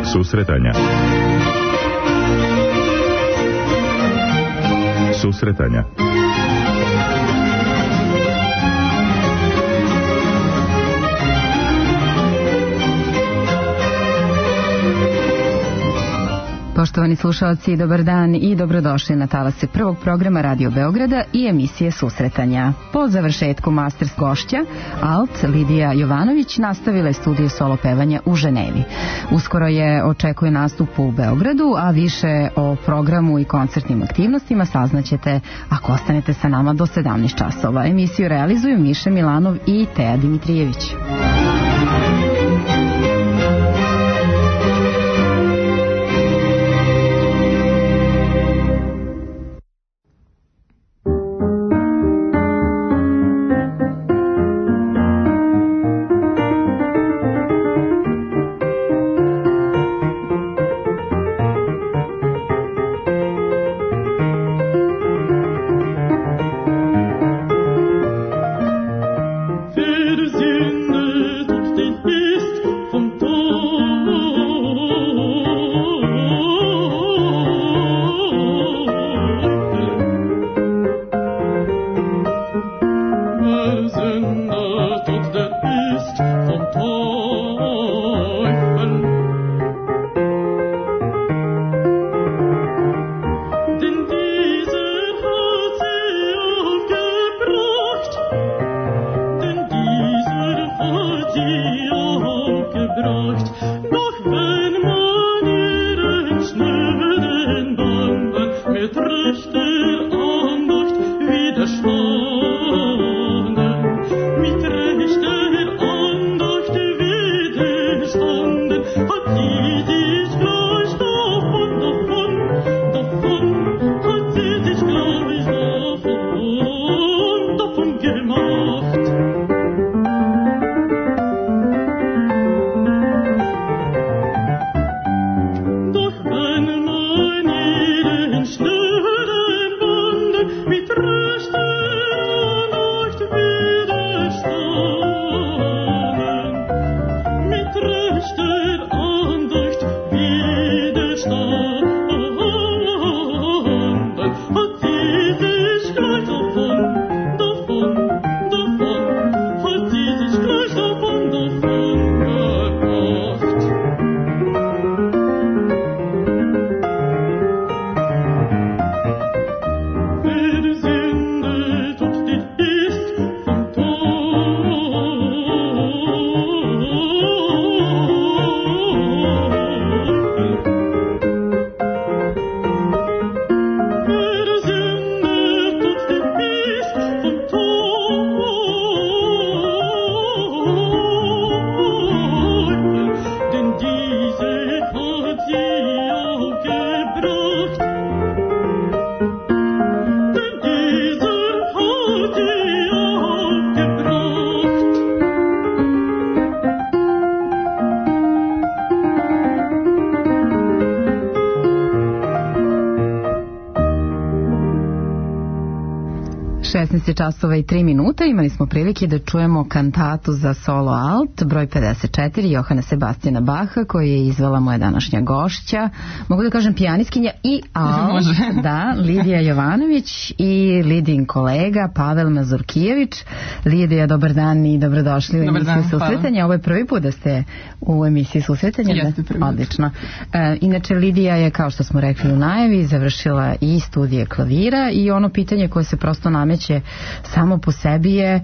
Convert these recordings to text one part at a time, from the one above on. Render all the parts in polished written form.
Susretanja. Susretanja. Poštovani slušalci, dobar dan i dobrodošli na talase prvog programa Radio Beograda i emisije Susretanja. Po završetku Masters gošća, alt Lidija Jovanović nastavila je studiju solo pevanja u Ženevi. Uskoro je očekuje nastup u Beogradu, a više o programu i koncertnim aktivnostima saznaćete ako ostanete sa nama do 17 časova. Emisiju realizuju Miša Milanov i Teja Dimitrijević. Časova i 3 minuta imali smo prilike da čujemo kantatu za solo alt broj 54 Johana Sebastijana Baha koju je izvela moja današnja gošća, mogu da kažem pijanistkinja i alt, da, Lidija Jovanović i Lidin kolega Pavel Mazurkijević. Lidija, dobar dan i dobrodošli u emisiju Susretanja. Ovo je prvi put da ste u emisiji Susretanja. Jeste prvi put. Odlično. Inače Lidija je, kao što smo rekli u najavi, završila i studije klavira i ono pitanje koje se prosto nameće samo po sebi je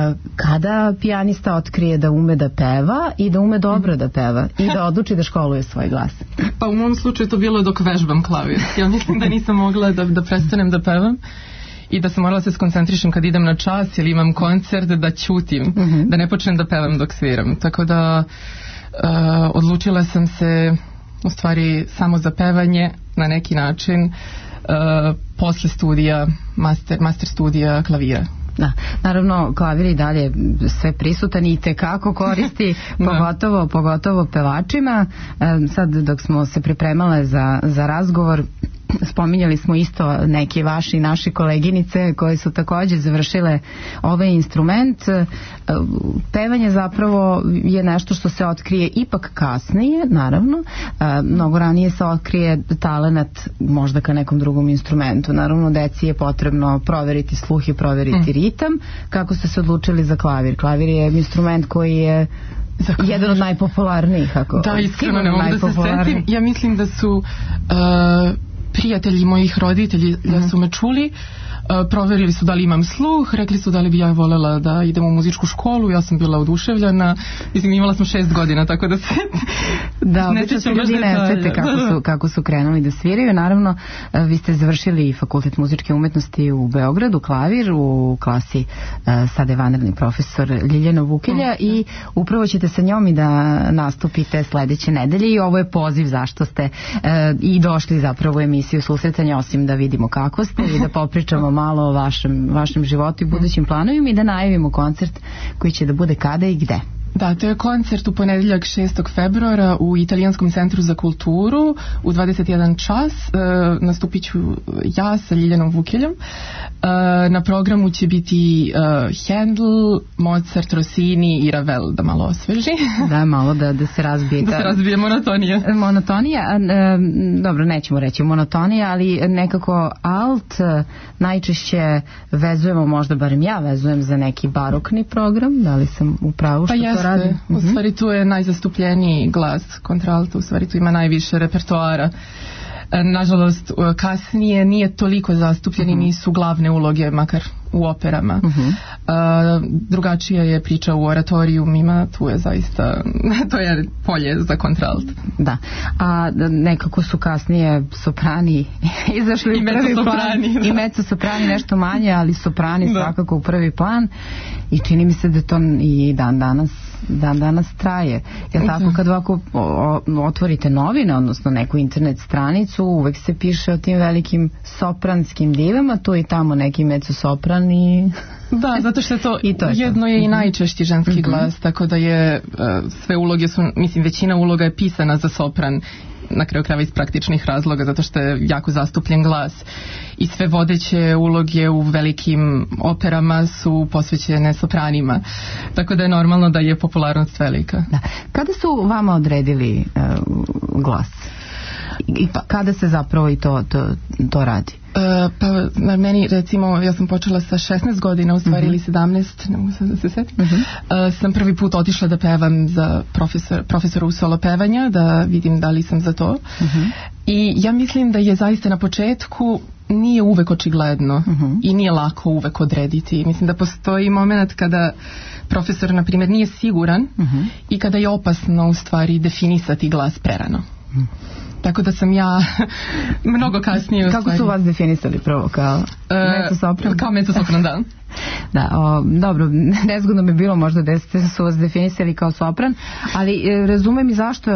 kada pijanista otkrije da ume da peva i da ume dobro da peva i da odluči da školuje svoj glas. Pa u mom slučaju to bilo dok vežbam klavir. Ja mislim da nisam mogla da prestanem da pevam i da sam morala se skoncentrišem kad idem na čas ili imam koncert da ćutim, da ne počnem da pevam dok sviram. Tako da odlučila sam se u stvari samo za pevanje na neki način posle studija, master studija klavira. Da, naravno klavir i dalje sve prisutan i tekako koristi pogotovo pevačima. Sad dok smo se pripremale za razgovor spominjali smo isto neke vaše i naše koleginice koje su također završile ovaj instrument. Pevanje zapravo je nešto što se otkrije ipak kasnije, naravno. Mnogo ranije se otkrije talenat možda ka nekom drugom instrumentu. Naravno, deci je potrebno proveriti sluh i proveriti ritam. Kako ste se odlučili za klavir? Klavir je instrument koji je jedan od najpopularnijih. Da, iskreno ne mogu da se setim. Ja mislim da su prijatelji mojih roditelji da su me čuli, proverili su da li imam sluh, rekli su da li bi ja voljela da idem u muzičku školu, ja sam bila oduševljena, mislim imala sam 6 godina, tako da se da, obično se ljudi ne svete kako su krenuli da sviraju. Naravno, vi ste završili Fakultet muzičke umetnosti u Beogradu, klavir, u klasi sada je vanredni profesor Ljiljana Vukelja i upravo ćete sa njom i da nastupite sledeće nedelje i ovo je poziv zašto ste i došli zapravo u emisiju Susretanja, osim da vidimo kako ste i da popričamo malo o vašem životu i budućim planovima i da najavimo koncert koji će da bude kada i gde. Da, to je koncert u ponedeljak 6. februara u Italijanskom centru za kulturu u 21 čas. Nastupit ću ja sa Ljiljanom Vukeljom. Na programu će biti Handel, Mozart, Rossini i Ravel, da malo osveži. Da, malo da se razbije. Da se razbije monotonija. Monotonija, dobro, nećemo reći monotonija, ali nekako alt najčešće vezujemo, možda barem ja vezujem za neki barokni program, da li sam u pravu što to radi? U stvari tu je najzastupljeniji glas kontralta, u stvari tu ima najviše repertoara. Nažalost, kasnije nije toliko zastupljeni, nisu glavne uloge, makar u operama. Drugačija je priča u oratorijumima, tu je zaista, to je polje za kontralt. Da, a nekako su kasnije soprani izašli u prvi plan. I mezzosoprani nešto manje, ali soprani svakako u prvi plan i čini mi se da to i dan danas traje. Jer tako kad ovako otvorite novine, odnosno neku internet stranicu, uvek se piše o tim velikim sopranskim divama, tu i tamo neki mezzosopran i... Da, zato što je to jedno je i najčešći ženski glas, tako da je sve uloge su, mislim, većina uloga je pisana za sopran, na kraju krajeva iz praktičnih razloga, zato što je jako zastupljen glas i sve vodeće uloge u velikim operama su posvećene sopranima, tako da je normalno da je popularnost velika. Da. Kada su vama odredili glas? I kada se zapravo i to radi? Pa meni, recimo, ja sam počela sa 16 godina, u stvari ili 17, ne mogu sad da se setim. Sam prvi put otišla da pevam za profesora u solo pevanja, da vidim da li sam za to. I ja mislim da je zaista na početku nije uvek očigledno i nije lako uvek odrediti. Mislim da postoji moment kada profesor, na primjer, nije siguran i kada je opasno u stvari definisati glas prerano. Tako da sam ja mnogo kasnije... Kako su vas definisali prvo? Kao mezzosopran? Kao mezzosopran, da. Da, dobro, nezgodno bi bilo možda da su vas definisali kao sopran, ali razumem i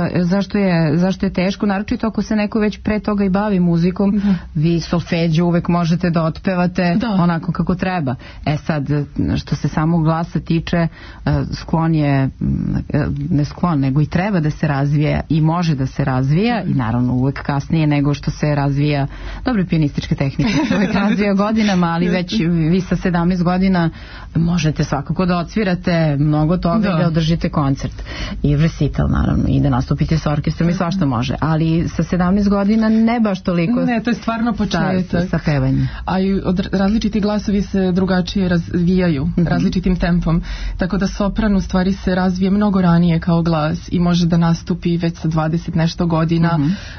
zašto je teško, naročito ako se neko već pre toga i bavi muzikom, vi solfeđu uvek možete da otpevate onako kako treba. Sad, što se samog glasa tiče, sklon je, ne sklon, nego i treba da se razvija i može da se razvija i naravno uvek kasnije nego što se razvija dobre pijanističke tehnike, uvek razvija godinama, ali već vi sa 17 godina možete svakako da odsvirate mnogo toga i da održite koncert i recital naravno i da nastupite sa orkestrom i svašta može, ali sa 17 godina ne baš toliko. Ne, to je stvarno početak sa pevanjem. A i različiti glasovi se drugačije razvijaju različitim tempom, tako da sopran u stvari se razvije mnogo ranije kao glas i može da nastupi već sa 20 nešto godina,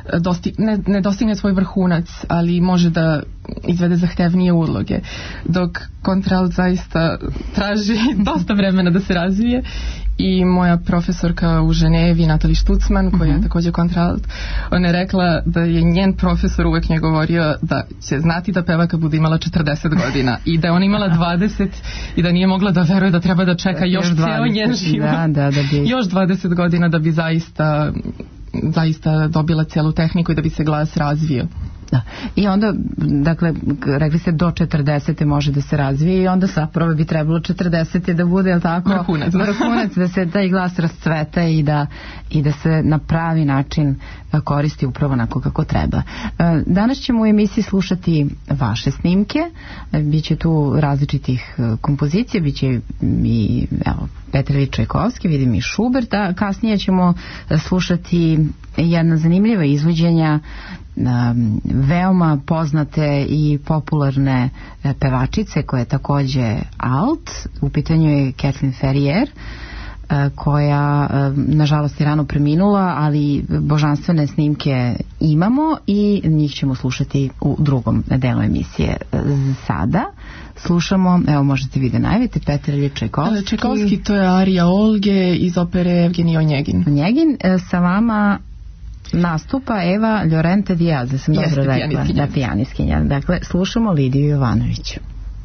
ne dostigne svoj vrhunac, ali može da izvede zahtevnije uloge, dok kontralt zaista traži dosta vremena da se razvije. I moja profesorka u Ženevi, Natali Štucman, koja je također kontralt, ona je rekla da je njen profesor uvek njoj govorio da će znati da peva kad bude imala 40 godina i da je ona imala 20 i da nije mogla da veruje da treba da čeka još ceo njen život. Još 20 godina da bi zaista dobila cijelu tehniku i da bi se glas razvio. Da. I onda, dakle, rekli ste do 40. može da se razvije i onda zapravo bi trebalo 40. da bude, je li tako? Vrhunac, da se taj glas rascveta i da se na pravi način koristi upravo onako kako treba. Danas ćemo u emisiji slušati vaše snimke, biće tu različitih kompozicija, biće i Petar Čajkovski, vidim i Šuberta, kasnije ćemo slušati jedna zanimljiva izvođenja veoma poznate i popularne pevačice koja je takođe alt. U pitanju je Kathleen Ferrier, koja nažalost je rano preminula, ali božanstvene snimke imamo i njih ćemo slušati u drugom delu emisije. Sada slušamo, evo možete vi da najavite, Petar Čajkovski. Čajkovski, to je arija Olge iz opere Evgenij Onjegin. Onjegin, sa vama nastupa Eva Llorente Diaz, da sam dobro rekla. Da, pijaniskinja. Dakle, slušamo Lidiju Jovanović.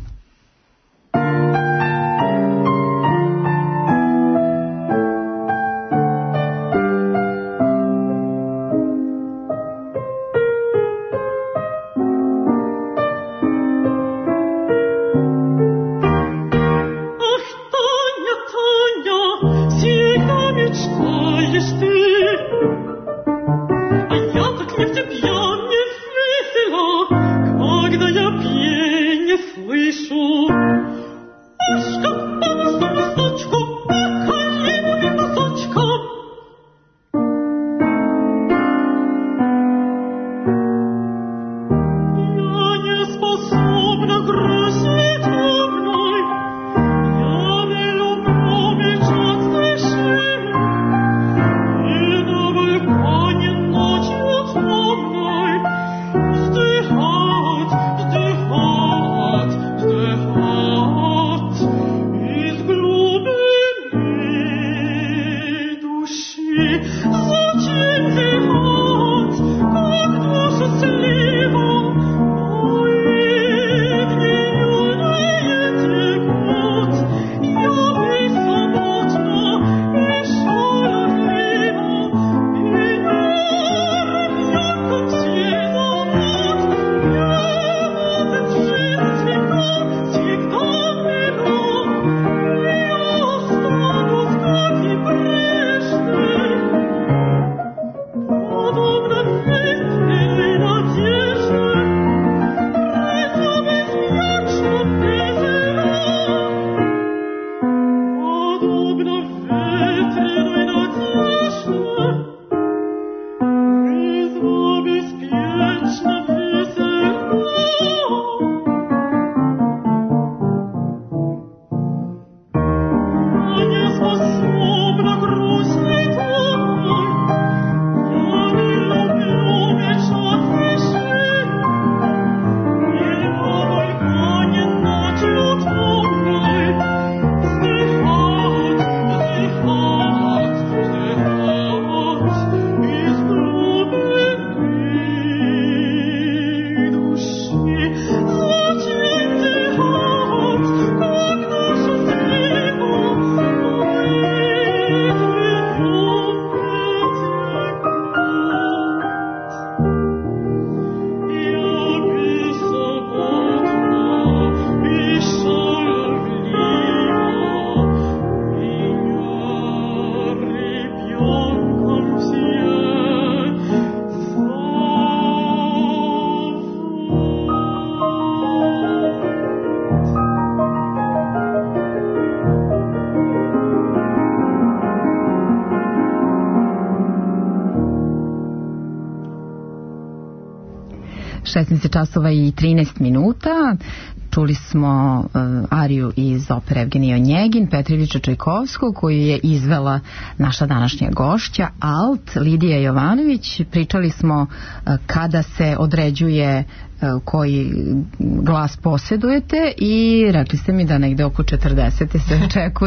Časova i 13 minuta. Čuli smo ariju iz opere Evgenij Onjegin, Petra Čajkovskog, koju je izvela naša današnja gošća, alt Lidija Jovanović. Pričali smo kada se određuje koji glas posjedujete i rekli ste mi da negde oko 40. se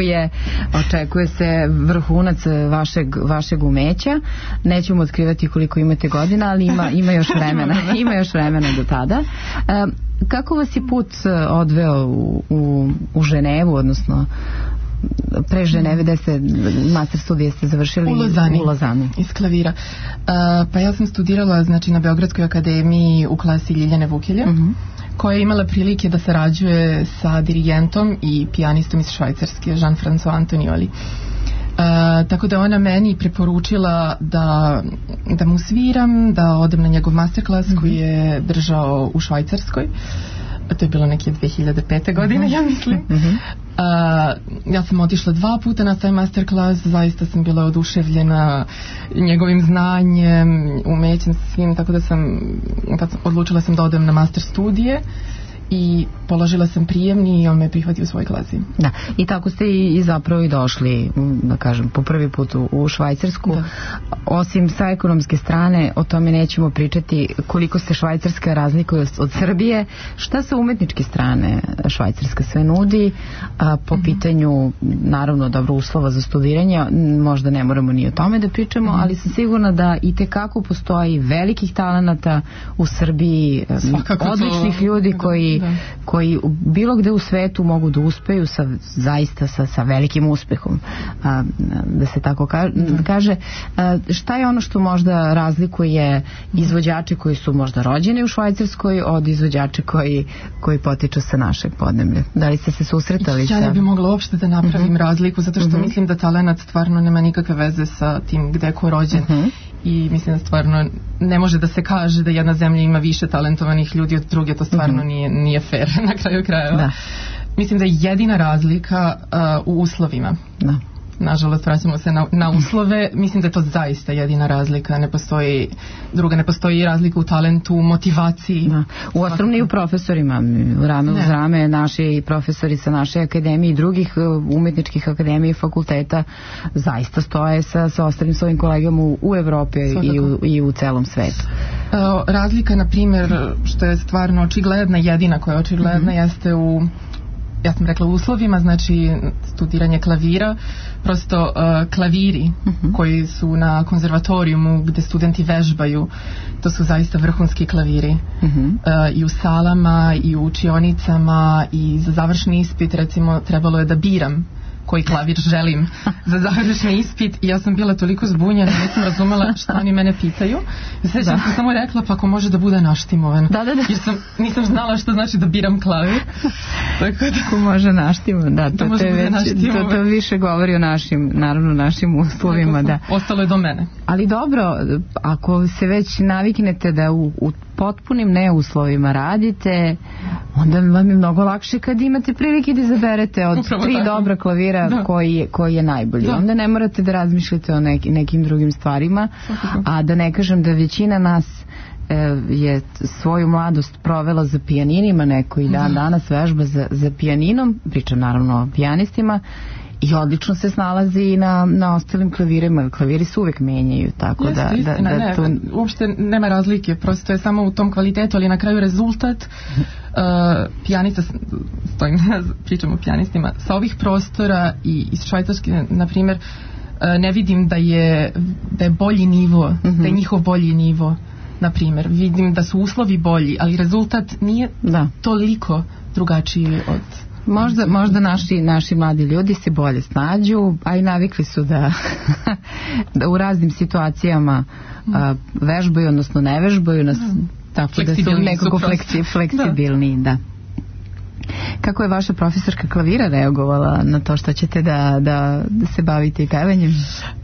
očekuje se vrhunac vašeg umeća. Nećemo otkrivati koliko imate godina, ali ima još vremena. Ima još vremena do tada. Kako vas je put odveo u Ženevu, odnosno pre Ženeve, gde ste master studije ste završili? U Lozani. Iz klavira. Pa ja sam studirala na Beogradskoj akademiji u klasi Ljiljane Vukilje, koja je imala prilike da sarađuje sa dirigentom i pijanistom iz Švajcarske, Jean-François Antonioli. Tako da ona meni preporučila da mu sviram, da odem na njegov masterclass koji je držao u Švajcarskoj. To je bilo neke 2005. godine, ja mislim. Ja sam otišla 2 puta na taj masterclass, zaista sam bila oduševljena njegovim znanjem, umećem svim, tako da odlučila sam da odem na master studije i položila sam prijemni i on me prihvatio u svoj klasi. Da, i tako ste i zapravo i došli, da kažem, po prvi put u Švajcarsku. Da. Osim sa ekonomske strane, o tome nećemo pričati koliko se Švajcarska razlikuje od Srbije. Šta sa umetničke strane Švajcarska sve nudi po pitanju, naravno, dobro uslova za studiranje, možda ne moramo ni o tome da pričamo, ali sam sigurna da i tekako postoji velikih talenata u Srbiji, odličnih ljudi koji bilo gde u svetu mogu da uspeju zaista sa velikim uspehom, da se tako kaže. Šta je ono što možda razlikuje izvođače koji su možda rođeni u Švajcarskoj od izvođača koji potiču sa našeg podneblja? Da li ste se susretali? Ja ne bi mogla uopšte da napravim razliku, zato što mislim da talenat stvarno nema nikakve veze sa tim gde je ko rođen. I mislim da stvarno ne može da se kaže da jedna zemlja ima više talentovanih ljudi od druge, to stvarno nije fair na kraju krajeva. Da. Mislim da je jedina razlika u uslovima. Da. Nažalost, vraćamo se na uslove. Mislim da je to zaista jedina razlika. Ne postoji razlika u talentu, u motivaciji. Da. U osnovni i u profesorima. Rame uz rame naši profesori sa naše akademije i drugih umetničkih akademija i fakulteta zaista stoje sa ostalim svojim kolegama u Evropi i u celom svetu. Razlika, na primjer, što je stvarno očigledna, jedina koja je očigledna, jeste u, ja sam rekla, uslovima, znači studiranje klavira, prosto klaviri koji su na konzervatorijumu gde studenti vežbaju, to su zaista vrhunski klaviri. I u salama i u učionicama i za završni ispit, recimo, trebalo je da biram koji klavir želim za završni ispit i ja sam bila toliko zbunjena, nisam razumela šta oni mene pitaju. Sećam sam samo rekla, pa ako može da bude naštimovan. Jer nisam znala što znači da biram klavir. Tako da ako može naštimovan, da, to više govori o našim uslovima. Da. Ostalo je do mene. Ali dobro, ako se već naviknete da u potpunim neuslovima radite, onda vam je mnogo lakše kad imate prilike da izaberete od 3 dobra klavira koji je najbolji. Onda ne morate da razmišljate o nekim drugim stvarima, a da ne kažem da većina nas je svoju mladost provela za pijaninima, neko i danas vežba za pijaninom, pričam naravno o pijanistima, i odlično se snalazi na ostalim klavirima. Klaviri se uvek menjaju, tako uopšte nema razlike, prosto je samo u tom kvalitetu, ali na kraju rezultat pijanista, pričamo o pijanistima, sa ovih prostora i iz Švajcarske, na primjer, ne vidim da je bolji nivo, da je njihov bolji nivo, na primjer. Vidim da su uslovi bolji, ali rezultat nije toliko drugačiji od... Možda naši mladi ljudi se bolje snađu, a i navikli su da u raznim situacijama vežbaju, odnosno ne vežbaju nas, tako da su nekako fleksibilni. Da. Kako je vaša profesorka klavira reagovala na to što ćete da se bavite i pevanjem?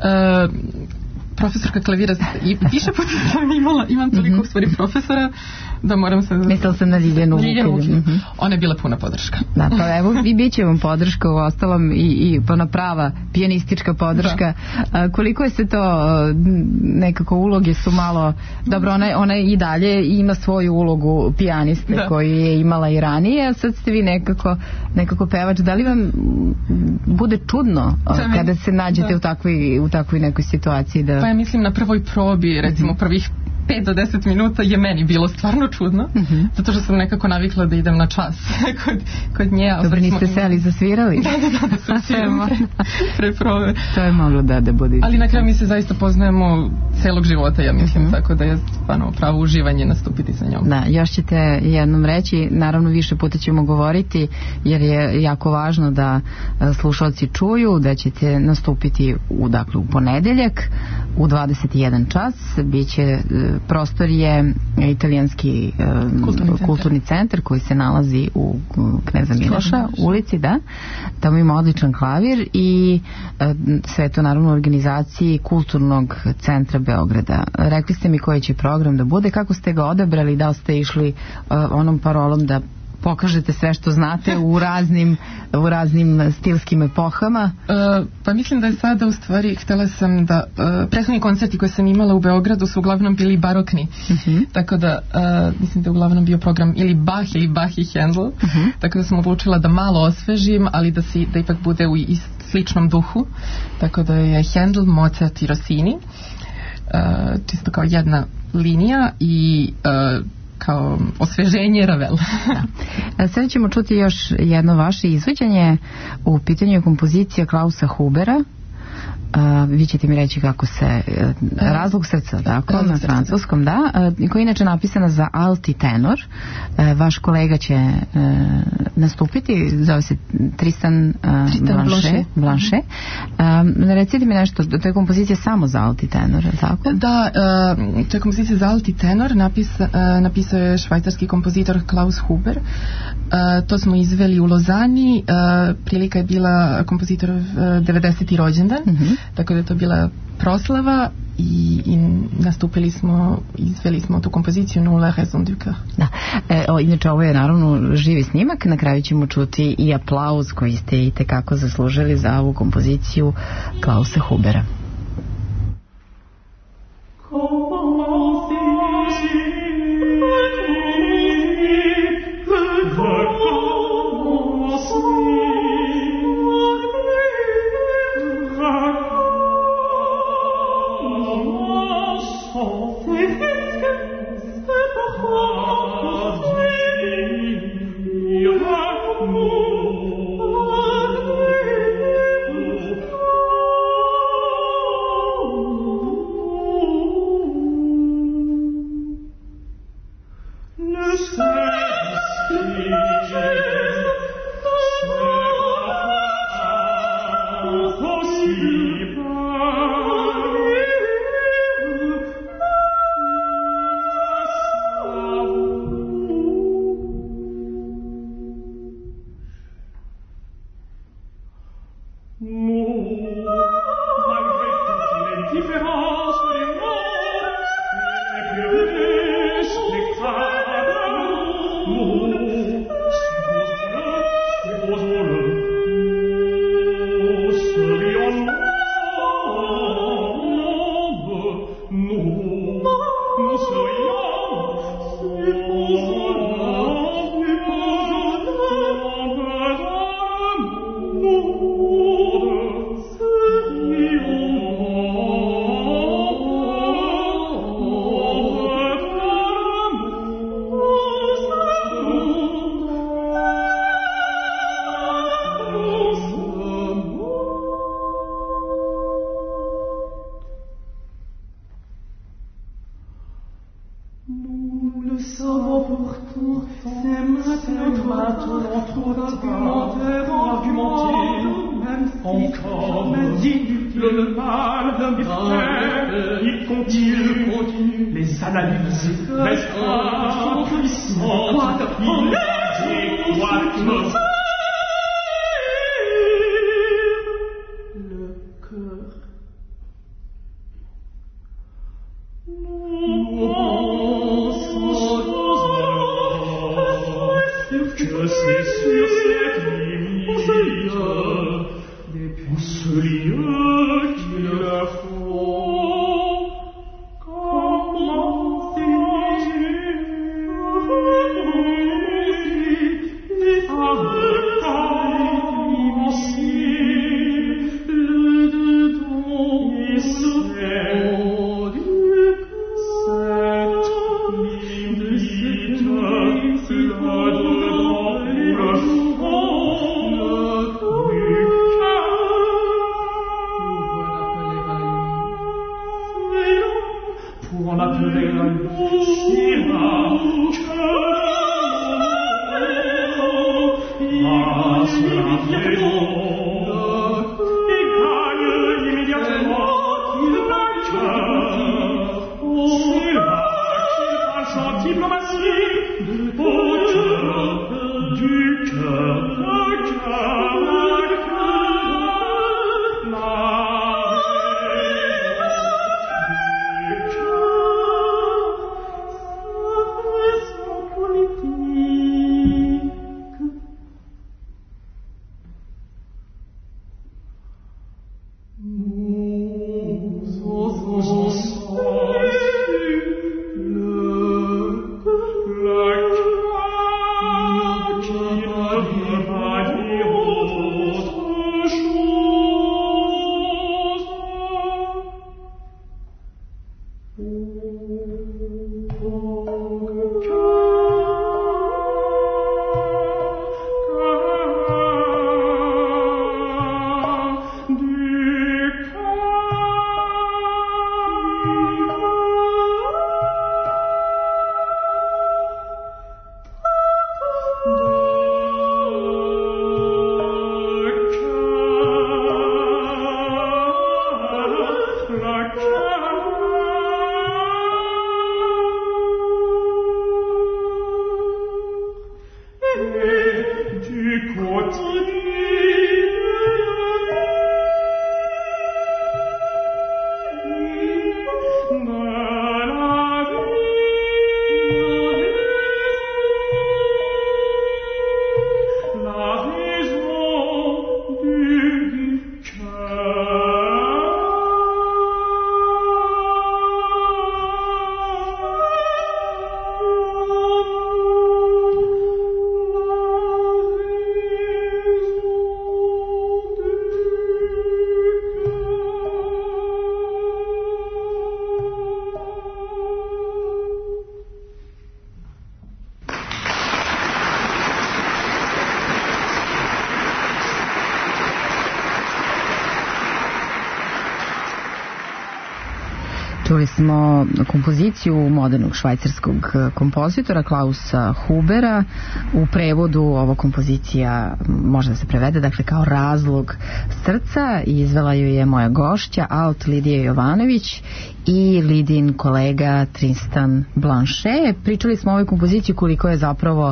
Profesorka klavira, i više puta sam imam toliko stvari profesora da moram se... Mislila sam na Ljiljanu Vukilju. Ona je bila puna podrška. Da, pa evo i bit će vam podrška u ostalom i ona prava pijanistička podrška. Koliko je se to nekako uloge su malo... Dobro, ona i dalje ima svoju ulogu pijaniste koju je imala i ranije, a sad ste vi nekako pevač. Da li vam bude čudno kada se nađete u takvoj nekoj situaciji da... Pa ja mislim na prvoj probi, recimo prvih 5 do 10 minuta je meni bilo stvarno čudno, zato što sam nekako navikla da idem na čas kod nje. Dobro, niste seli, zasvirali? Da, sam svirala pre prove. To je moglo da bude. Ali na kraju mi se zaista poznajemo celog života, ja mislim, tako da je stvarno pravo uživanje nastupiti sa njom. Da, još ćete jednom reći, naravno više puta ćemo govoriti, jer je jako važno da slušalci čuju da ćete nastupiti u ponedeljak u 21 čas. Biće prostor je italijanski kulturni centar koji se nalazi u Kneza Miloša ulici, da. Tamo ima odličan klavir i sve to naravno u organizaciji Kulturnog centra Beograda. Rekli ste mi koji će program da bude, kako ste ga odabrali, da li ste išli onom parolom da pokažete sve što znate u raznim stilskim epohama? Pa mislim da je sada u stvari, htjela sam da prethodni koncerti koje sam imala u Beogradu su uglavnom bili barokni, tako da mislim da je uglavnom bio program ili Bach i Handel, tako da sam odlučila da malo osvežim, ali da ipak bude u sličnom duhu, tako da je Handel, Mozart i Rossini, čisto kao jedna linija i kao osveženje Ravel. Sada ćemo čuti još jedno vaše izvođenje. U pitanju je kompozicija Klausa Hubera. Vi ćete mi reći kako se Razlog srca, tako, na francuskom, da, koja je inače napisana za alt i tenor. Vaš kolega će nastupiti, zove se Tristan Blanchet. Recite mi nešto, to je kompozicija samo za alt i tenor, tako? Da, to je kompozicija za alt i tenor, napisao je švajcarski kompozitor Klaus Huber. To smo izveli u Lozani, prilika je bila kompozitorov 90. rođendan, tako da je to bila proslava i nastupili smo, izveli smo tu kompoziciju Nulla raison du cœur. Da. Inače ovo je naravno živi snimak, na kraju ćemo čuti i aplauz koji ste i tekako zaslužili za ovu kompoziciju Klausa Hubera. Čuli smo kompoziciju modernog švajcarskog kompozitora Klausa Hubera. U prevodu ova kompozicija može da se prevede dakle kao razlog srca. Izvela ju je moja gošća alt Lidija Jovanović i Lidin kolega Tristan Blanchet. Pričali smo o ovoj kompoziciji koliko je zapravo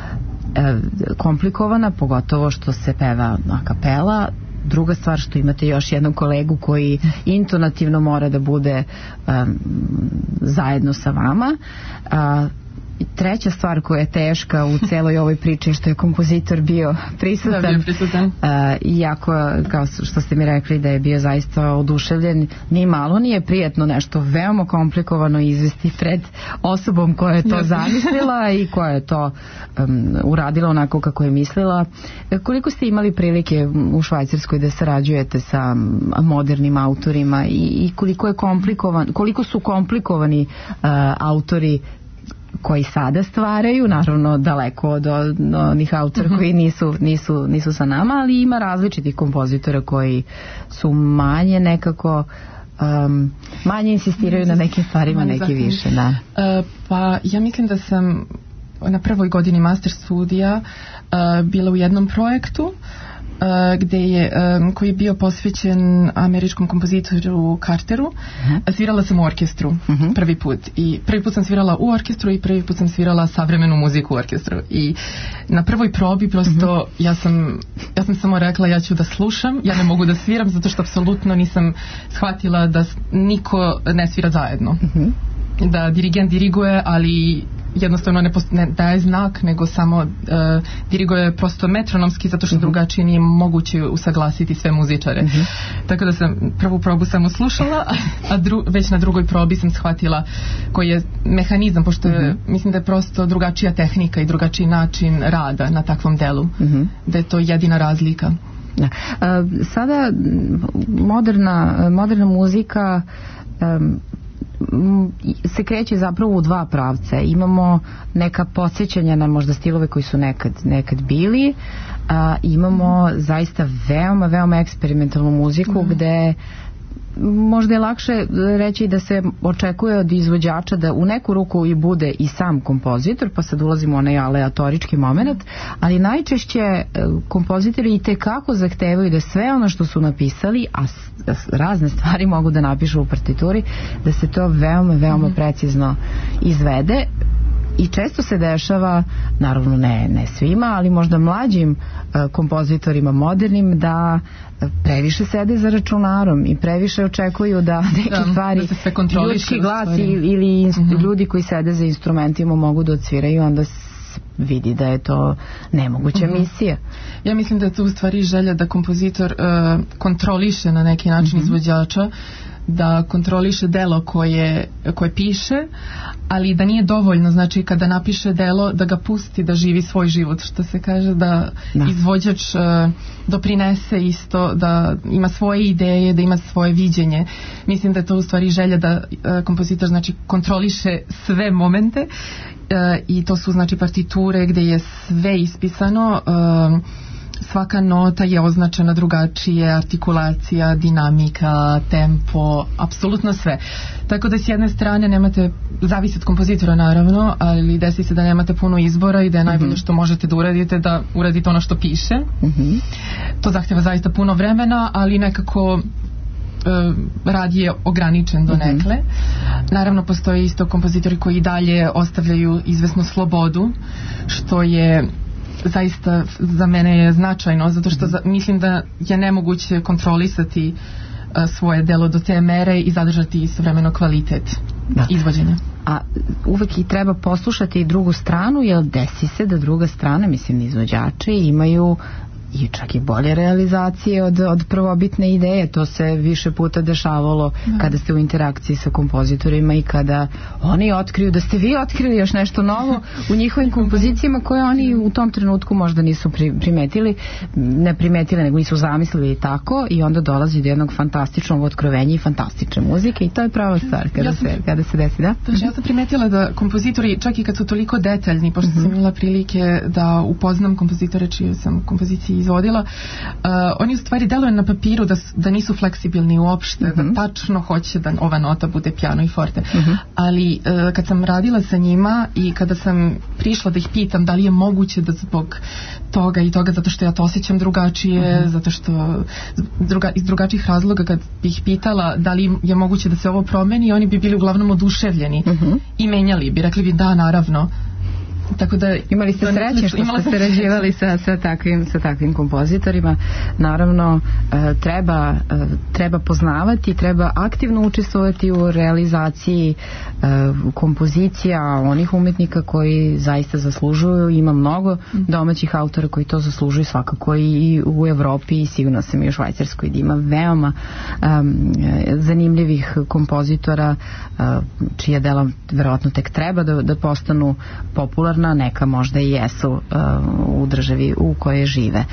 komplikovana, pogotovo što se peva a kapela. Druga stvar što imate još jednog kolegu koji intonativno mora da bude zajedno sa vama. Treća stvar koja je teška u celoj ovoj priči što je kompozitor bio prisutan. Iako, kao što ste mi rekli da je bio zaista oduševljen, ni malo nije prijetno nešto veoma komplikovano izvesti pred osobom koja je to zamislila i koja je to uradila onako kako je mislila. Koliko ste imali prilike u Švajcarskoj da sarađujete sa modernim autorima i koliko su komplikovani autori koji sada stvaraju, naravno daleko od onih autora koji nisu sa nama, ali ima različitih kompozitora koji su manje nekako manje insistiraju na nekim stvarima, neki više. Da. Pa ja mislim da sam na prvoj godini master studija bila u jednom projektu koji je bio posvećen američkom kompozitoru Carteru. Svirala sam u orkestru prvi put. I prvi put sam svirala u orkestru i prvi put sam svirala savremenu muziku u orkestru. I na prvoj probi prosto ja sam samo rekla ja ću da slušam, ja ne mogu da sviram zato što apsolutno nisam shvatila da niko ne svira zajedno. Da dirigent diriguje, ali jednostavno ne daje znak, nego samo diriguje prosto metronomski zato što drugačije nije moguće usaglasiti sve muzičare. Tako da sam prvu probu samo slušala, a već na drugoj probi sam shvatila koji je mehanizam, pošto mislim da je prosto drugačija tehnika i drugačiji način rada na takvom delu. Da je to jedina razlika. Sada moderna muzika se kreće zapravo u dva pravca. Imamo neka podsjećanja na možda stilove koji su nekad bili, imamo zaista veoma eksperimentalnu muziku gde možda je lakše reći da se očekuje od izvođača da u neku ruku i bude i sam kompozitor, pa sad ulazimo u onaj aleatorički moment, ali najčešće kompozitori i tekako zahtevaju da sve ono što su napisali, a razne stvari mogu da napišu u partituri, da se to veoma precizno izvede. I često se dešava, naravno ne svima, ali možda mlađim kompozitorima modernim, da previše sede za računarom i previše očekuju da neke stvari, ljudski glas ili ljudi koji sede za instrumentima mogu da odsviraju, onda vidi da je to nemoguća misija. Ja mislim da je to u stvari želja da kompozitor kontroliše na neki način izvođača, da kontroliše delo koje piše, ali da nije dovoljno, znači kada napiše delo da ga pusti da živi svoj život, što se kaže, da izvođač doprinese isto, da ima svoje ideje, da ima svoje viđenje. Mislim da je to u stvari želja da kompozitor znači kontroliše sve momente i to su znači partiture gdje je sve ispisano, svaka nota je označena drugačije, artikulacija, dinamika, tempo, apsolutno sve. Tako da s jedne strane nemate, zavisi od kompozitora naravno, ali desi se da nemate puno izbora i da je najbolje što možete da uradite, da uradite ono što piše. To zahtjeva zaista puno vremena, ali nekako rad je ograničen do nekle. Naravno postoje isto kompozitori koji dalje ostavljaju izvesnu slobodu, što je zaista za mene je značajno, zato što mislim da je nemoguće kontrolisati svoje delo do te mere i zadržati istovremeno kvalitet izvođenja. A uvek i treba poslušati i drugu stranu, jer desi se da druga strana, mislim izvođači, imaju i čak i bolje realizacije od prvobitne ideje. To se više puta dešavalo kada ste u interakciji sa kompozitorima i kada oni otkriju da ste vi otkrili još nešto novo u njihovim kompozicijama koje oni u tom trenutku možda nisu ne primetili, nego nisu zamislili tako, i onda dolazi do jednog fantastičnog otkrovenja i fantastične muzike i to je prava stvar kada se desi, da? Ja sam primetila da kompozitori, čak i kad su toliko detaljni, pošto sam imala prilike da upoznam kompozitore čiju sam kompoziciji izvodila, oni u stvari deluju na papiru da nisu fleksibilni uopšte, da tačno hoće da ova nota bude piano i forte. Ali kad sam radila sa njima i kada sam prišla da ih pitam da li je moguće da zbog toga i toga, zato što ja to osjećam drugačije, zato što iz drugačijih razloga, kad bih pitala da li je moguće da se ovo promeni, oni bi bili uglavnom oduševljeni i menjali bi, rekli bi da, naravno. Tako da imali ste sreće što ste sarađivali sa takvim kompozitorima. Naravno treba poznavati, treba aktivno učestvovati u realizaciji kompozicija onih umetnika koji zaista zaslužuju. Ima mnogo domaćih autora koji to zaslužuju, svakako i u Evropi i sigurno sam i u Švajcarskoj, gdje ima veoma zanimljivih kompozitora čija dela verovatno tek treba da postanu popularna, neka možda i jesu u državi u kojoj žive.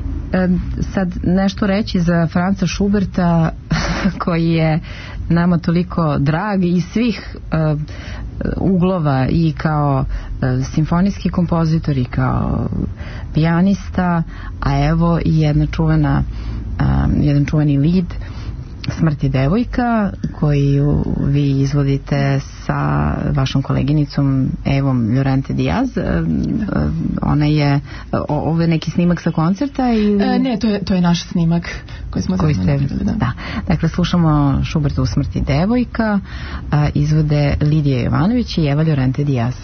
Sad nešto reći za Franca Schuberta koji je nama toliko drag iz svih uglova, i kao simfonijski kompozitor i kao pijanista, a evo i jedan čuveni lied Smrt je devojka, koju vi izvodite sa vašom koleginicom Evom Llorente Diaz. Ona je, ovo je neki snimak sa koncerta ili... Ne, to je naš snimak koji smo napravili. Da. Dakle, slušamo Schubertovu Smrt je devojka, izvode Lidija Jovanović i Eva Llorente Diaz.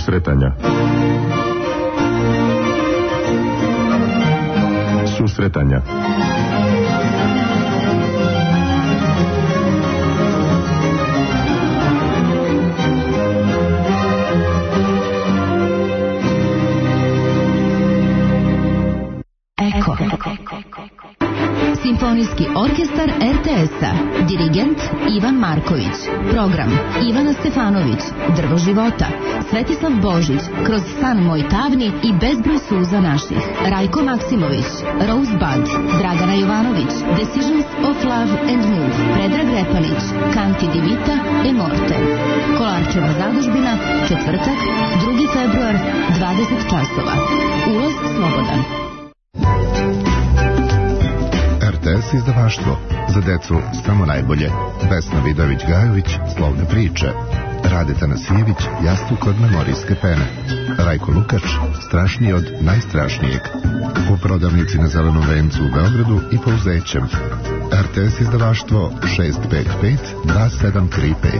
Susretanja. Susretanja. Eko. Simfonijski orkestar RTS-a. Dirigent Ivan Marković. Program Ivana Stefanović. Drvo života. Svetislav Božić. Kroz san moj tavni i bezbroj suza naših. Rajko Maksimović. Rosebud. Dragana Jovanović. Decisions of Love and Move. Predrag Repanić. Canti di Vita e Morte. Kolarčeva zadužbina. Četvrtak, 2. februar, 20 časova. Ulaz slobodan. RTS izdavaštvo. Za decu samo najbolje. Vesna Vidović-Gajović, Slovne priče. Rade Tanasijević, Jastuk od memorijske pene. Rajko Lukač, Strašniji od najstrašnijeg. U prodavnici na Zelenom vencu u Beogradu i po Uzećem. RTS izdavaštvo 655 2735.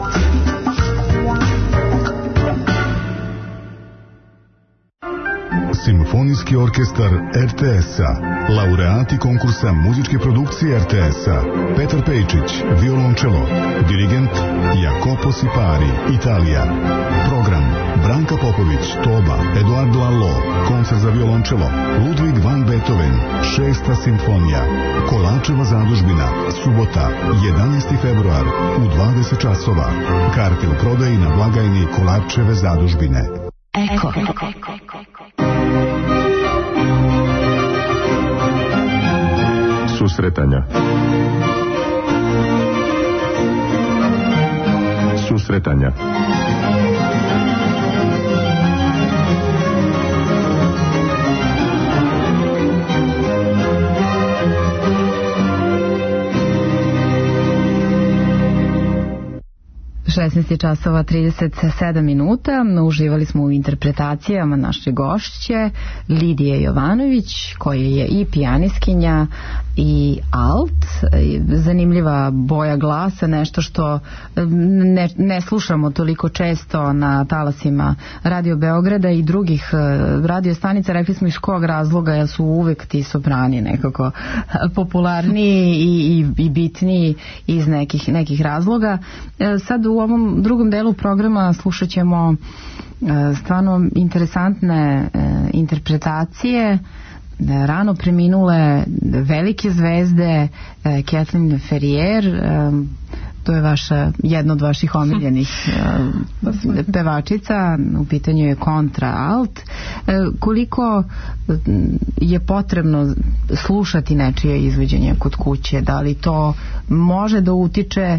Simfonijski orkestar RTS-a. Laureati konkursa muzičke produkcije RTS-a. Petar Pejčić, violončelo. Dirigent Jacopo Sipari, Italija. Program Branka Popović, Toba, Eduardo Allo. Koncert za violončelo Ludwig van Beethoven, 6. simfonija. Kolarčeva zadužbina, subota, 11. februar, u 20 časova. Karte u prodaji na blagajni Kolarčeve zadužbine. Eko. Susretanja. Susretanja. 16 časova 37 minuta. Uživali smo u interpretacijama naše gošće Lidije Jovanović, koja je i pijaniskinja i alt. Zanimljiva boja glasa, nešto što ne slušamo toliko često na talasima Radio Beograda i drugih radio stanica. Rekli smo iz kog razloga, jer su uvek ti soprani nekako popularniji i bitniji iz nekih razloga. Sad u ovom drugom delu programa slušat ćemo stvarno interesantne interpretacije rano preminule velike zvezde Kathleen Ferrier. To je jedna od vaših omiljenih pevačica. U pitanju je kontra alt. Koliko je potrebno slušati nečije izvođenje kod kuće? Da li to može da utiče?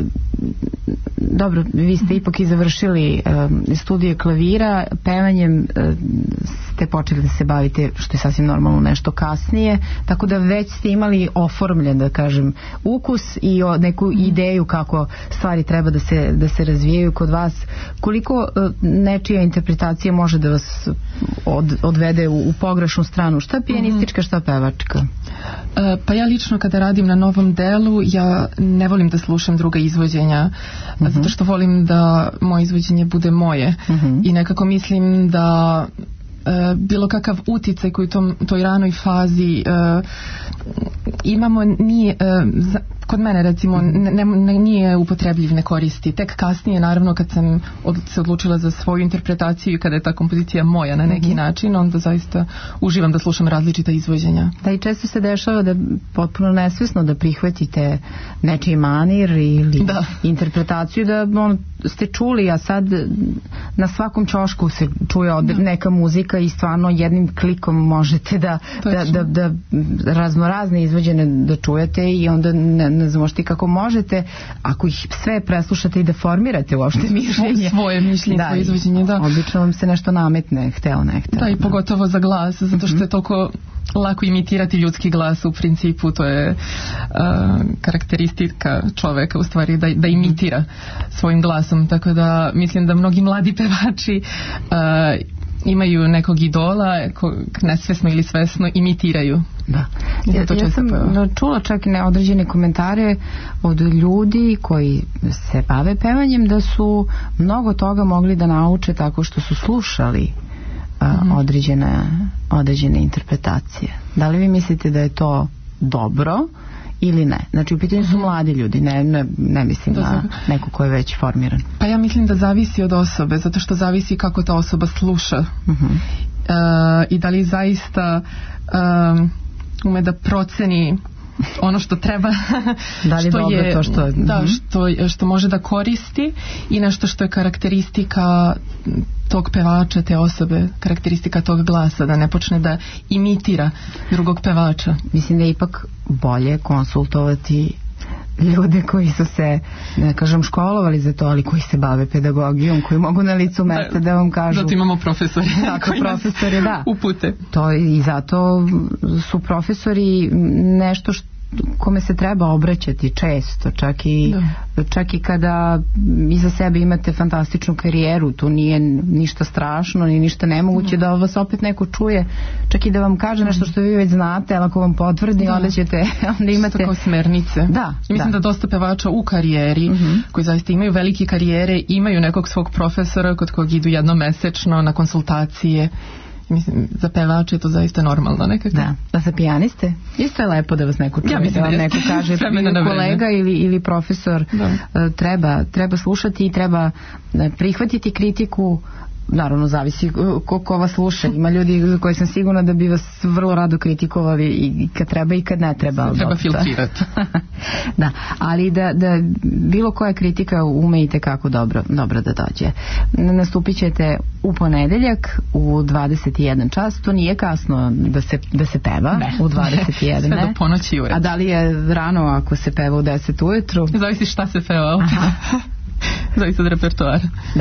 Dobro, vi ste ipak i završili studije klavira, pevanjem ste počeli da se bavite, što je sasvim normalno, nešto kasnije, tako da već ste imali oformljen, da kažem, ukus i neku ideju kako stvari treba da se razvijaju kod vas. Koliko nečija interpretacija može da vas odvede u pogrešnu stranu? Šta je pijanistička, šta pevačka? Pa ja lično kada radim na novom delu, ja ne volim da slušam druga izvođenja, zato što volim da moje izvođenje bude moje i nekako mislim da bilo kakav uticaj koji u toj ranoj fazi imamo nije kod mene recimo nije upotrebljiv, ne koristi. Tek kasnije, naravno, kad sam se odlučila za svoju interpretaciju i kada je ta kompozicija moja na neki način, onda zaista uživam da slušam različita izvođenja. Da, i često se dešava da potpuno nesvesno da prihvatite nečiji manir ili interpretaciju, da ste čuli, a sad na svakom ćošku se čuje neka muzika i stvarno jednim klikom možete da raznorazne izvođene da čujete i onda ne znamo što kako možete, ako ih sve preslušate i da formirate uopšte mišljenje. Svoje mišljenje, svoje izvođenje, da. Obično vam se nešto nametne, hteo, ne hteo. Da, i pogotovo za glas, zato što je toliko lako imitirati ljudski glas, u principu to je karakteristika čoveka u stvari da imitira svojim glasom, tako da mislim da mnogi mladi pevači imaju nekog idola kog nesvesno ili svesno imitiraju. Da. Ja sam čula čak i određene komentare od ljudi koji se bave pevanjem da su mnogo toga mogli da nauče tako što su slušali određene interpretacije. Da li vi mislite da je to dobro ili ne? Znači u pitanju su mladi ljudi, ne mislim na neko ko je već formiran. Pa ja mislim da zavisi od osobe, zato što zavisi kako ta osoba sluša. I da li zaista ume da proceni ono što treba, da li što je to što... Da, što može da koristi i nešto što je karakteristika tog pevača, te osobe, karakteristika tog glasa, da ne počne da imitira drugog pevača. Mislim da je ipak bolje konsultovati ljude koji su se, ne kažem školovali za to, ali koji se bave pedagogijom, koji mogu na licu mesta da vam kažu. Zato imamo profesori. Tako, profesori, da. Upute. To i zato su profesori nešto kome se treba obraćati često, čak i kada iza sebe imate fantastičnu karijeru, tu nije ništa strašno ni ništa nemoguće da vas opet neko čuje, čak i da vam kaže nešto što vi već znate, ali ako vam potvrdi onda imate kao smernice. Da, i mislim da dosta pevača u karijeri koji zaista imaju velike karijere, imaju nekog svog profesora kod kog idu jednomesečno na konsultacije. Mislim, za pevače je to zaista normalno nekako. Da, a za pijaniste? Isto je lepo da vas neko čuje, da vam neko kaže kolega ili profesor. Treba slušati i treba prihvatiti kritiku. Naravno, zavisi ko vas sluša. Ima ljudi koji sam sigurna da bi vas vrlo rado kritikovali i kad treba i kad ne treba. Treba filtrirati. Da, ali da bilo koja kritika ume i tekako dobro da dođe. Nastupit ćete u ponedeljak u 21 čas. To nije kasno da se peva u 21. Sve do ponoći uveče. A da li je rano ako se peva u 10 ujutru? Zavisi šta se peva. Zavisi od repertoara.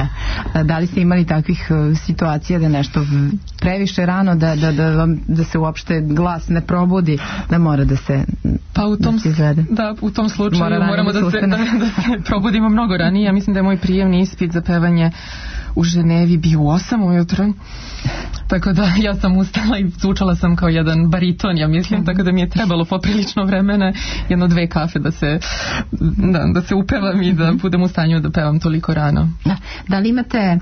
Da li ste imali takvih situacija da nešto previše rano da se uopšte glas ne probudi, da mora da se izvede? Da, u tom slučaju moramo da se probudimo mnogo ranije. Ja mislim da je moj prijemni ispit za pevanje u Ženevi bio u 8 ujutro. Tako da ja sam ustala i zvučala sam kao jedan bariton, ja mislim, tako da mi je trebalo poprilično vremena, 1-2 kafe da se upevam i da budem u stanju da pevam toliko rano. Da li imate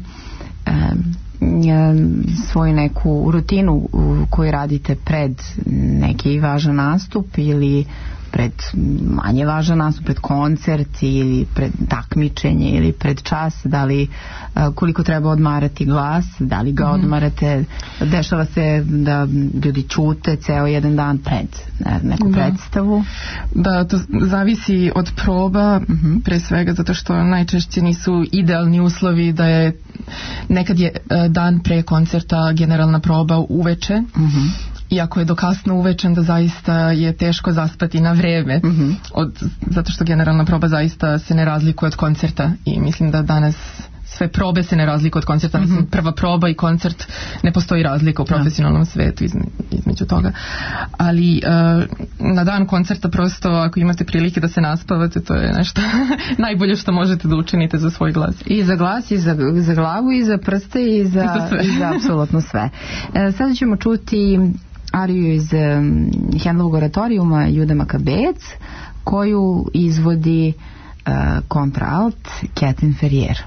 svoju neku rutinu koju radite pred neki važan nastup ili pred manje važan nastup, pred koncert ili pred takmičenje ili pred čas, da li koliko treba odmarati glas, da li ga odmarate, dešava se da ljudi ćute ceo jedan dan pred neku predstavu? Da, to zavisi od proba, pre svega zato što najčešće nisu idealni uslovi, da je nekad je dan pre koncerta generalna proba uveče, iako je do kasno uvečen, da zaista je teško zaspati na vreme, zato što generalna proba zaista se ne razlikuje od koncerta i mislim da danas sve probe se ne razlikuju od koncerta. Mislim, prva proba i koncert ne postoji razlika u profesionalnom svetu između toga. Ali na dan koncerta prosto ako imate prilike da se naspavate, to je nešto najbolje što možete da učinite za svoj glas. I za glas, i za glavu, i za prste, i za apsolutno sve. Sada ćemo čuti ariju iz Hendelovog oratorijuma Juda Makabejac, koju izvodi kontraalt Kathleen Ferrier.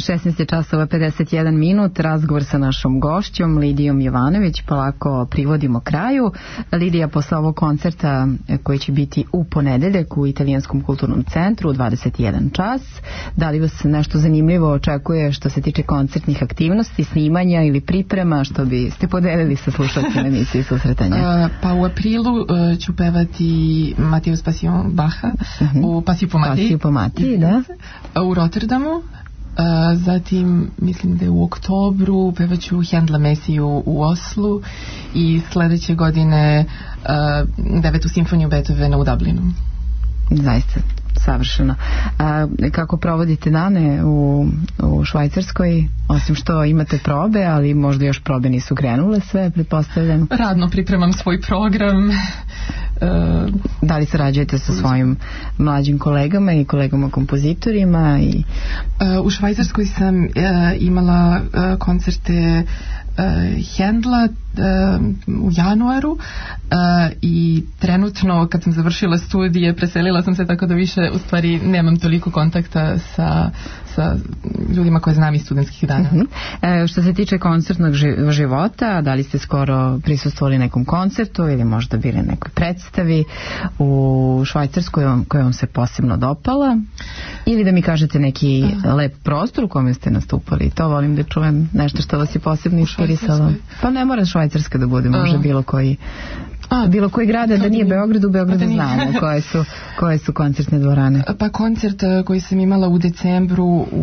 16 časova 51 minut, razgovor sa našom gošćom Lidijom Jovanović polako privodimo kraju. Lidija, posle ovog koncerta koji će biti u ponedeljak u Italijanskom kulturnom centru u 21 čas, da li vas nešto zanimljivo očekuje što se tiče koncertnih aktivnosti, snimanja ili priprema, što biste podelili sa slušalcima emisije Susretanja? Pa u aprilu ću pevati Mateus Passion Bacha u Pasiju po Mati, da, u Rotterdamu. Zatim mislim da je u oktobru pevaću Händla Mesiju u Oslu i sledeće godine 9. simfoniju Beethovena u Dublinu. Zaista savršeno. Kako provodite dane u Švajcarskoj, osim što imate probe, ali možda još probe nisu krenule sve, pretpostavljam? Radno pripremam svoj program. Da li sarađujete sa svojim mlađim kolegama i kolegama kompozitorima? U Švajcarskoj sam imala koncerte Händla u januaru i trenutno kad sam završila studije preselila sam se, tako da više u stvari nemam toliko kontakta sa ljudima koje znam iz studentskih dana. Što se tiče koncertnog života, da li ste skoro prisustvovali nekom koncertu ili možda bili nekoj predstavi u Švajcarskoj koja vam se posebno dopala, ili da mi kažete neki lep prostor u kome ste nastupali? To volim da čujem, nešto što vas je posebno inspirisalo. Pa ne mora Švajcarska da bude, može bilo koji grad, da nije Beograd. U Beogradu znamo koje su koncertne dvorane. Pa koncert koji sam imala u decembru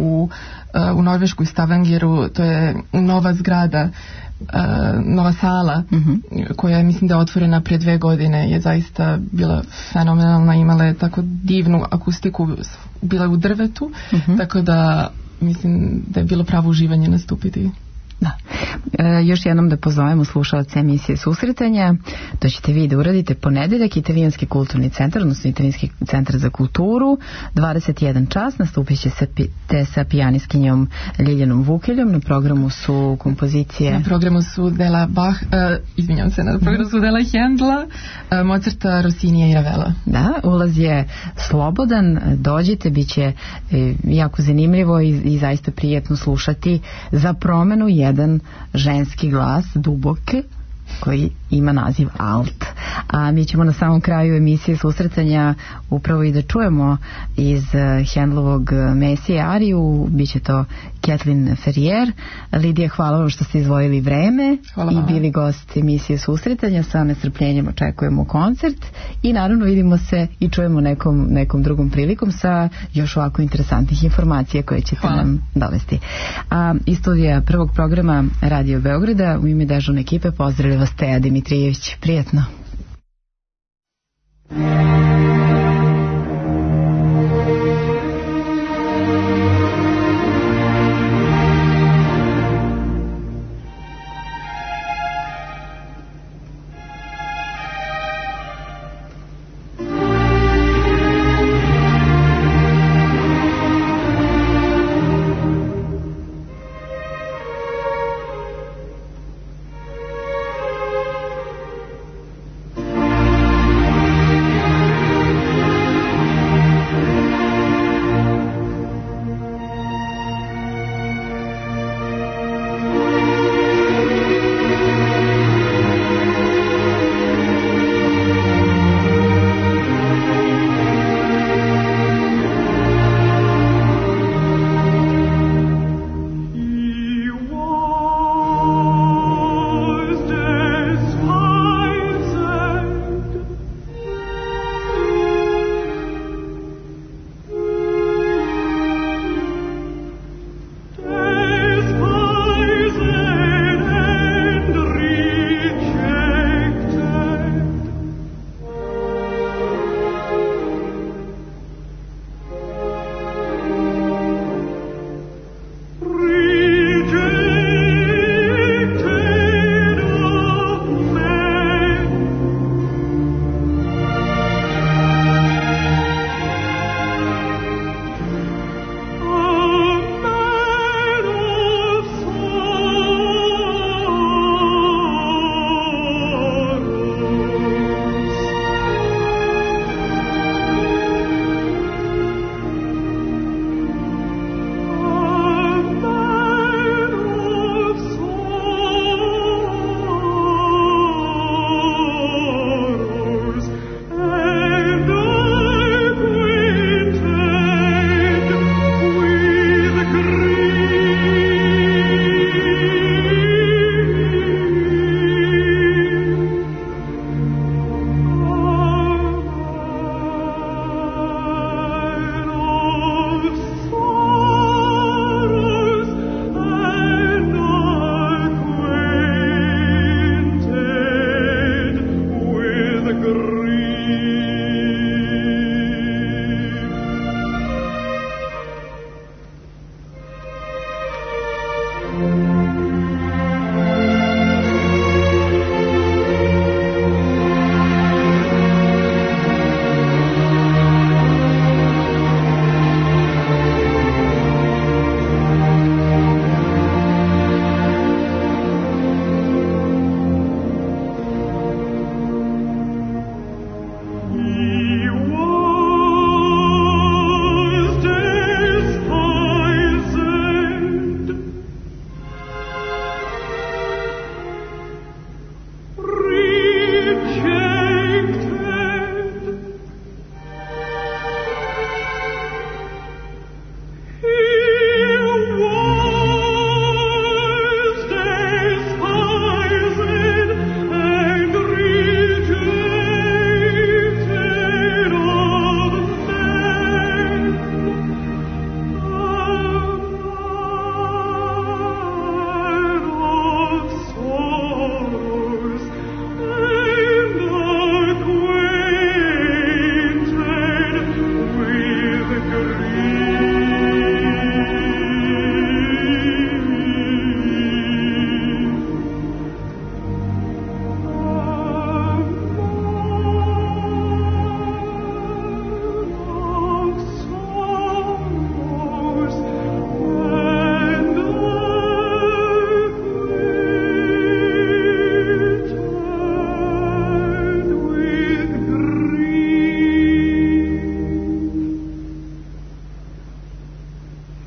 u Norveškoj Stavangeru, to je nova zgrada, nova sala koja mislim da je otvorena pre 2 godine, je zaista bila fenomenalna, imala je tako divnu akustiku, bila je u drvetu, tako da mislim da je bilo pravo uživanje nastupiti. Da. Još jednom da pozovemo slušalce emisije Susretanja, to ćete vi da uradite ponedeljak, Italijanski kulturni centar, odnosno Italijanski centar za kulturu, 21 čas, nastupit će se sa pijaniskinjom Ljiljanom Vukeljom. Na programu su kompozicije... Na programu su dela Bach, na programu su dela Händla, Mozarta, Rossinija i Ravela. Da, ulaz je slobodan, dođite, bit će jako zanimljivo i zaista prijetno slušati za promenu jedan ženski glas, duboke, koji ima naziv alt. A mi ćemo na samom kraju emisije Susretanja upravo i da čujemo iz Händlovog Mesije ariju, bit će to Kathleen Ferrier. Lidija, hvala vam što ste izdvojili vreme i bili gost emisije Susretanja. Sa nestrpljenjem očekujemo koncert i naravno vidimo se i čujemo nekom drugom prilikom sa još ovako interesantnih informacija koje ćete nam dovesti. Iz studija prvog programa Radio Beograda u ime dežurne ekipe pozdravlja vas Teja Dimitrijević. Prijetno.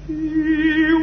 You